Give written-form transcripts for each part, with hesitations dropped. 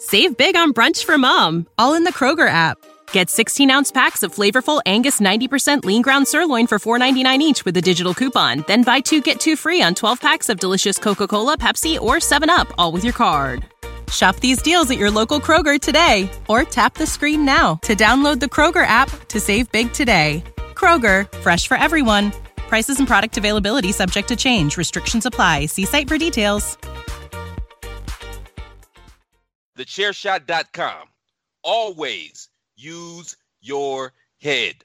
Save big on brunch for mom, all in the Kroger app. Get 16-ounce packs of flavorful Angus 90% lean ground sirloin for $4.99 each with a digital coupon. Then buy 2, get 2 free on 12 packs of delicious Coca-Cola, Pepsi, or 7-Up, all with your card. Shop these deals at your local Kroger today, or tap the screen now to download the Kroger app to save big today. Kroger, fresh for everyone. Prices and product availability subject to change. Restrictions apply. See site for details. TheChairShot.com. Always use your head.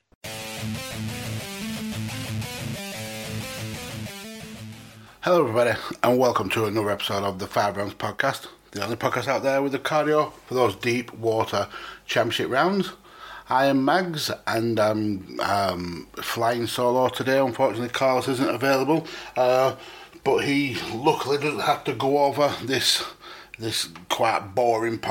Hello everybody, and welcome to another episode of the 5 Rounds Podcast, the only podcast out there with the cardio for those deep water championship rounds. I am Mags, and I'm flying solo today. Unfortunately, Carlos isn't available, but he luckily doesn't have to go over this quite boring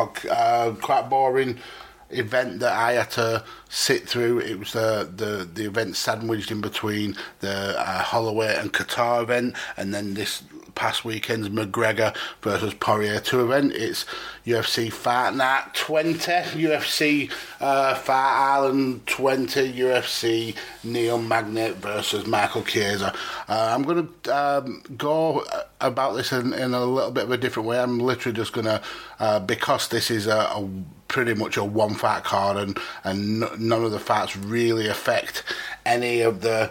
event that I had to sit through. It was the event sandwiched in between the Holloway and Qatar event, and then this past weekend's McGregor versus Poirier 2 event. It's UFC Fight Night 20, UFC Fight Island 20, UFC Neil Magny versus Michael Chiesa. I'm going to go about this in a little bit of a different way. I'm literally just going to, because this is a pretty much a one fight card, and none of the fights really affect any of the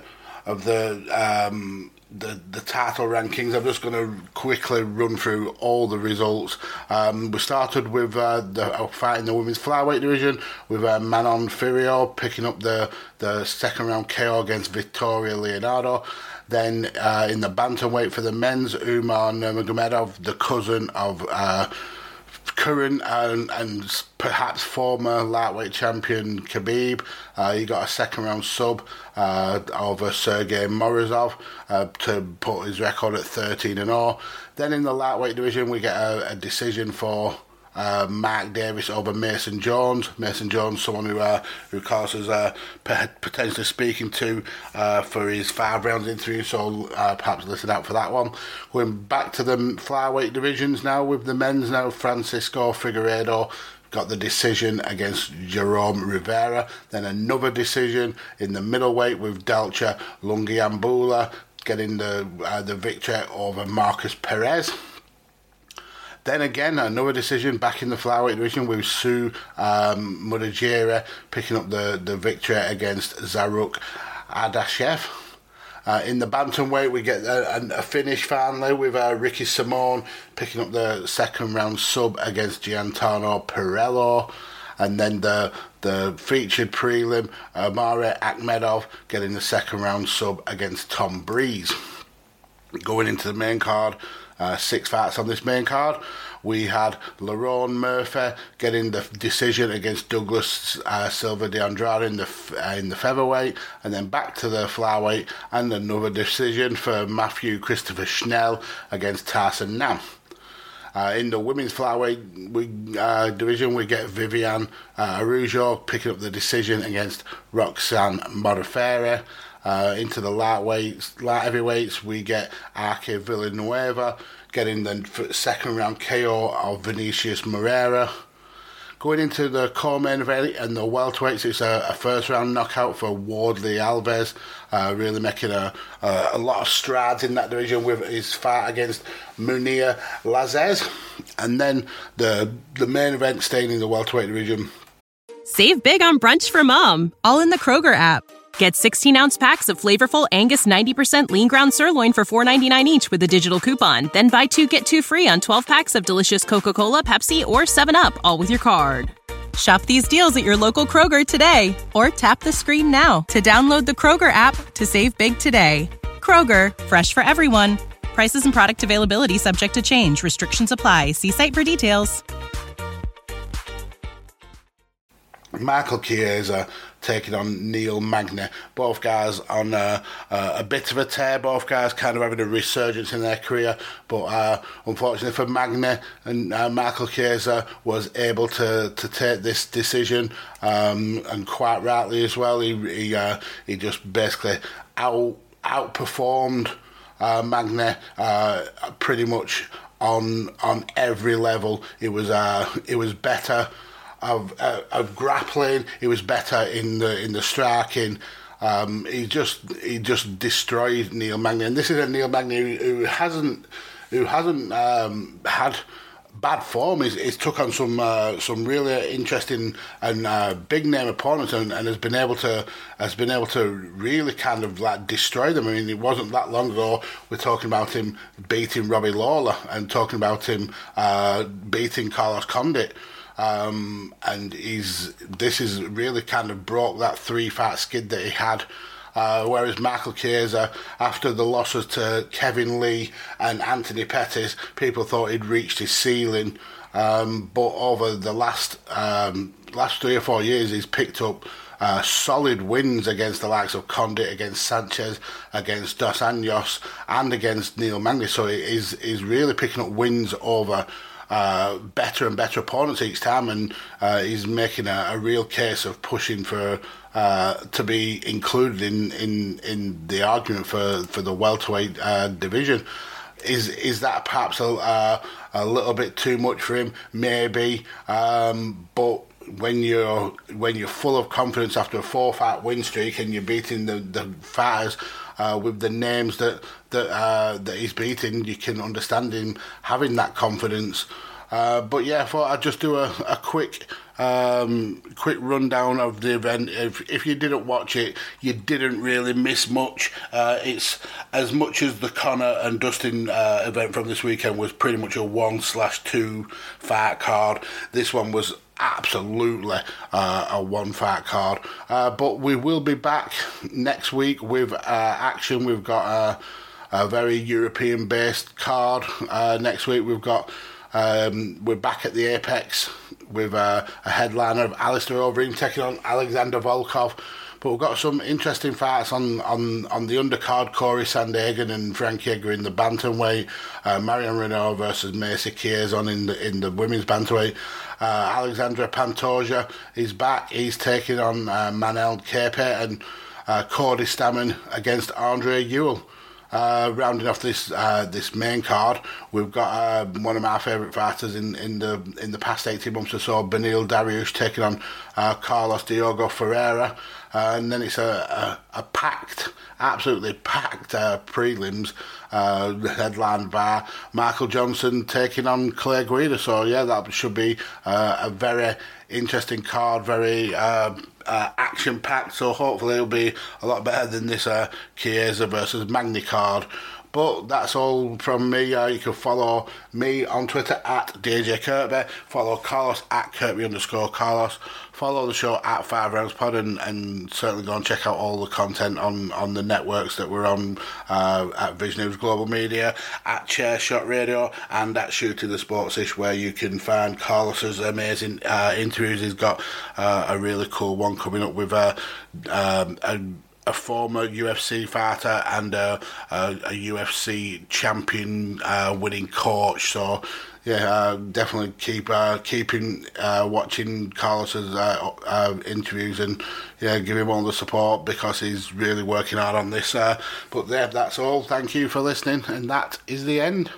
title rankings. I'm just going to quickly run through all the results. We started with the fight in the women's flyweight division with Manon Fiorot picking up the second round KO against Victoria Leonardo. Then in the bantamweight for the men's, Umar Nurmagomedov, the cousin of current and perhaps former lightweight champion Khabib, he got a second round sub over Sergey Morozov to put his record at 13-0. Then in the lightweight division we get a decision for Mark Davis over Mason Jones. Mason Jones, someone who Carlos is potentially speaking to for his 5 rounds interview, so perhaps listen out for that one. Going back to the flyweight divisions now with the men's now, Francisco Figueiredo got the decision against Jerome Rivera. Then another decision in the middleweight with Dalcha Lungiambula getting the victory over Marcus Perez. Then again, another decision back in the flyweight division with Sue Mudagira picking up the victory against Zaruk Ardashev. In the bantamweight, we get a finish finally with Ricky Simon picking up the second round sub against Giancarlo Perello. And then the featured prelim, Amari Akhmedov getting the second round sub against Tom Breeze. Going into the main card, 6 fights on this main card. We had Lerone Murphy getting the decision against Douglas Silva de Andrade in the featherweight, and then back to the flyweight, and another decision for Matthew Christopher Schnell against Tyson Nam. In the women's flyweight division, we get Viviane Araujo picking up the decision against Roxanne Modafferi. Into the light heavyweights, we get Arke Villanueva getting the second round KO of Vinicius Moreira. Going into the co-main event and the welterweights, it's a first round knockout for Wardley Alves, really making a lot of strides in that division with his fight against Munir Lazez. And then the main event staying in the welterweight division. Save big on brunch for mom, all in the Kroger app. Get 16-ounce packs of flavorful Angus 90% lean ground sirloin for $4.99 each with a digital coupon. Then buy 2, get 2 free on 12 packs of delicious Coca-Cola, Pepsi, or 7-Up, all with your card. Shop these deals at your local Kroger today, or tap the screen now to download the Kroger app to save big today. Kroger, fresh for everyone. Prices and product availability subject to change. Restrictions apply. See site for details. Michael Chiesa taking on Neil Magny. Both guys on a bit of a tear. Both guys kind of having a resurgence in their career. But unfortunately for Magny, and Michael Chiesa was able to take this decision, and quite rightly as well. He just basically outperformed Magny pretty much on every level. It was better of grappling. It was better in the striking. He just destroyed Neil Magny, and this is a Neil Magny who hasn't had bad form. He's took on some really interesting and big name opponents, and has been able to really kind of like destroy them. I mean, it wasn't that long ago we're talking about him beating Robbie Lawler and talking about him beating Carlos Condit. And this is really kind of broke that 3-fight skid that he had. Whereas Michael Chiesa, after the losses to Kevin Lee and Anthony Pettis, people thought he'd reached his ceiling. But over the last 3 or 4 years, he's picked up solid wins against the likes of Condit, against Sanchez, against Dos Anjos, and against Neil Magny. So he's really picking up wins over better and better opponents each time, and he's making a real case of pushing for to be included in the argument for the welterweight division. Is that perhaps a little bit too much for him? Maybe, but when you're full of confidence after a 4-fight win streak and you're beating the fighters with the names that he's beating, you can understand him having that confidence. But yeah, I thought I'd just do a quick rundown of the event. If you didn't watch it, you didn't really miss much. It's as much as the Conor and Dustin event from this weekend was pretty much a 1/2 fight card. This one was absolutely a 1-fight card. But we will be back next week with action. We've got a very European-based card next week. We've got we're back at the Apex with a headliner of Alistair Overeem taking on Alexander Volkov. But we've got some interesting fights on the undercard. Corey Sandhagen and Frankie Edgar in the bantamweight. Marion Renault versus Macy Chiasson in the women's bantamweight. Alexandra Pantoja is back. He's taking on Manel Kepe, and Cody Stamann against Andre Ewell. Rounding off this main card, we've got one of my favourite fighters in the past 18 months or so, Beneil Dariush, taking on Carlos Diogo Ferreira, and then it's a absolutely packed prelims, headlined by Michael Johnson taking on Clay Guida. So yeah, that should be a very interesting card, very action-packed, so hopefully it'll be a lot better than this Chiesa versus Magny card. But that's all from me. You can follow me on Twitter at DJ Kirkby, follow Carlos at Kirkby_Carlos, follow the show at 5 Rounds Pod, and certainly go and check out all the content on the networks that we're on, at Vision News Global Media, at Chairshot Radio, and at Shooting the Sportsish, where you can find Carlos's amazing interviews. He's got a really cool one coming up with a former UFC fighter and a UFC champion winning coach. So yeah, definitely keeping watching Carlos's interviews, and yeah, give him all the support because he's really working hard on this. But yeah, that's all. Thank you for listening, and that is the end.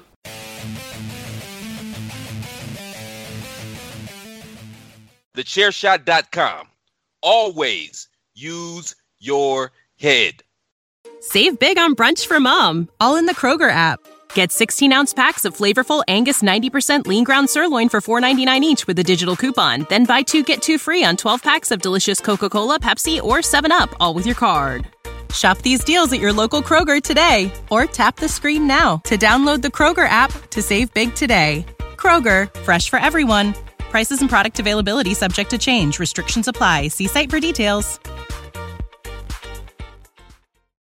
TheChairShot.com. Always use your head. Save big on brunch for mom, all in the Kroger app. Get 16-ounce packs of flavorful Angus 90% lean ground sirloin for $4.99 each with a digital coupon. Then buy 2, get 2 free on 12 packs of delicious Coca-Cola, Pepsi, or 7-Up, all with your card. Shop these deals at your local Kroger today, or tap the screen now to download the Kroger app to save big today. Kroger, fresh for everyone. Prices and product availability subject to change. Restrictions apply. See site for details.